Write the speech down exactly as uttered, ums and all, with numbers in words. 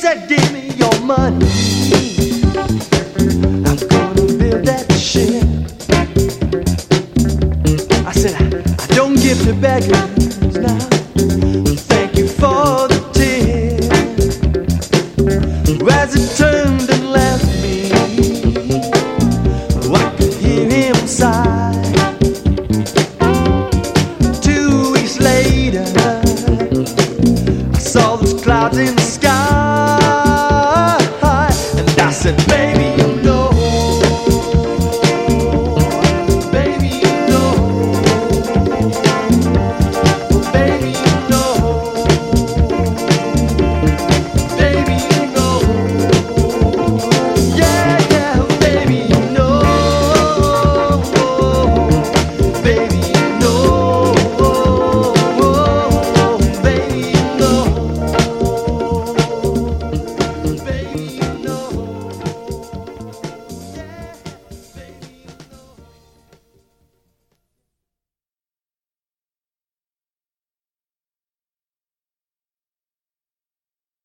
said, give me your money. I'm gonna build that ship. I said, I, I don't give to beggars now. Thank you for the tip. As it turned and left me, I could hear him sigh. Two weeks later, I saw those clouds in the sky.